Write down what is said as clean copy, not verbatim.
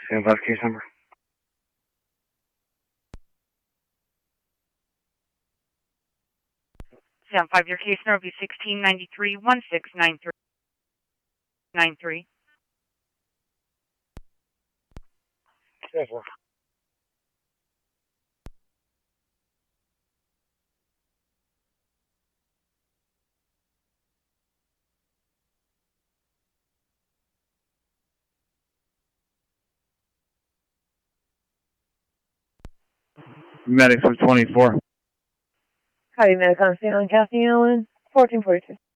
Stand by case number. Stand 5, your case number will be 1693-1693. Stand 4. Medic for 24. Howdy, Medic on St. Kathy Allen, 1442.